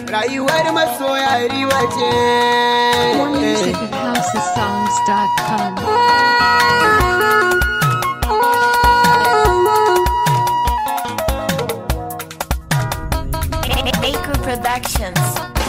rayuwar masoya riba ce. More music at housesongs.com. Acre Productions.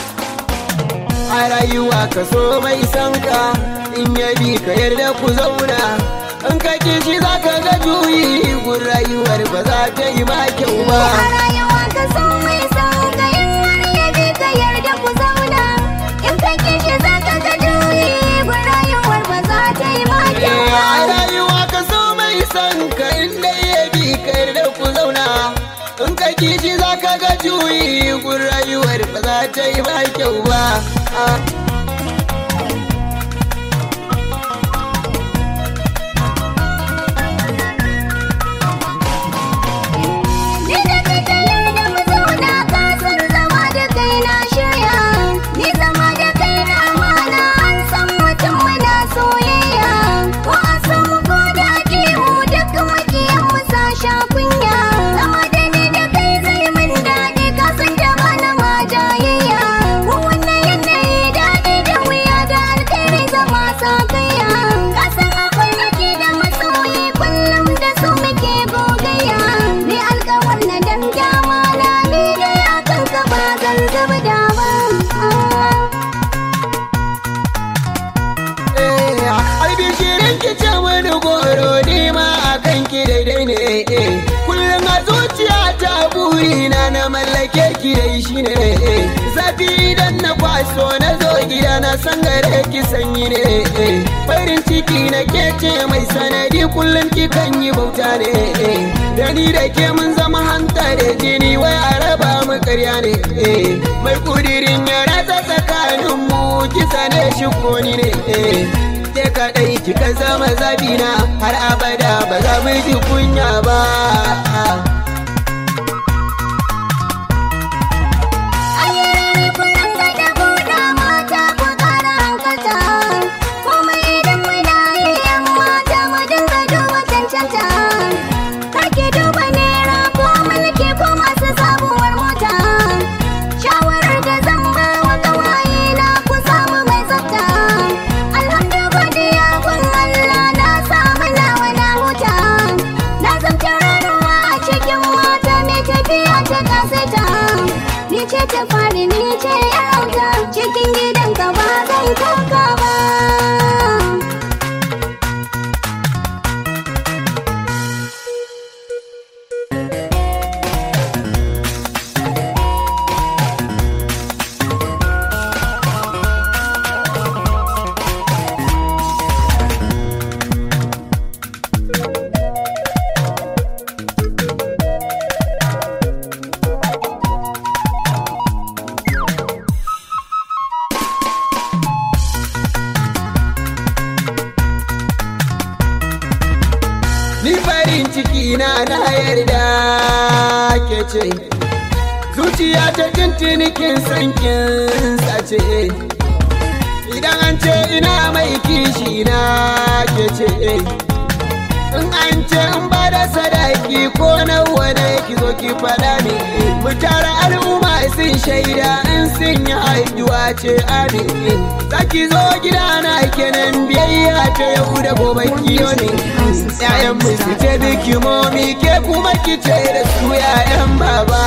A rayuwa ka so mai sanka, in yabi ka yarda ku zauna, in ka kishi za ka ga juyi, gun rayuwar ba za ta yi ma kyau ba. A rayuwa ka so mai sanka, in har yabi ka yarda ku zauna, in ka kishi za ka ga juyi, gun rayuwar ba za ta yi ma kyau ba. A rayuwa ka so mai sanka, in dai yabi ka yarda ku zauna, in ka kishi za ka ga juyi, gun rayuwar ba za ta yi ma kyau ba. Ni da kai ka yarda mu zauna, ka san zama da kai na shirya, ni zama da kai na amana, an san mutum muna soyayya, ko a san mu ko da ke mu duk makiyan mu sa sha kunya, zama da ni da kai zai min daɗi, ka san da bana ma jayayya, ko wannan yanayi daɗi da wuya da alkhairi zama sa kaiya, ka san akwai nake da masoyi kullum da su muke gogayya, ni alkawar na dan dama na ni dai akan ka ba zan zuba da ba. Ai bishirin ki ce wani goro, ni ma a kan ki daidai ne. Kullum a zuciya ta burina na mallake ki dai shi ne. Zafi idan na kwaso na zo gida na san gare ki sanyi ne. Farin ciki na ke ce mai sanadi, kullum ki kan yi bauta ne. Da ni da ke mun zama hanta da jini, wai a raba mu karya ne. Mai kudirin ya ratsa tsakanin mu, kisa ne shi koni ne. Ke kaɗai kika zama zabina, har abada ba za mu ji kunya ba. Ayyana kullum da ta buɗa mata ku ƙara hankalta, komai idan muna yi ‘yan mata mu dinga duba cancanta, kake duba naira ko mulki ko masu sabuwar mota, shawarar da zan ba wa ƙawaye na ku samu mai tsafta, alhamdu godiya gun Allah na samu nawa na huta, na zamta ranuwa a cikin mata mai tafiya ta kasaita, ni ce ta fari ni ce ‘yar auta, cikin gidanka ba zan koka ba. Ni farin ciki na yarda ke ce, zuciya ta tuntuni kin san kin sace. Idan an ce ina mai kishi na ke ce, in an ce in ba da sadaki ko nawa ne ki zo ki faɗa ne. Mu tara al'umma sun shaida, in sun yi haihuwa ce amin. Za ki zo gidana kenan, biyayya ta yau da gobe kiyo ne. ‘Ya'yan mu su ce biki momi, ke kuma ki ce da su ‘ya'yan baba.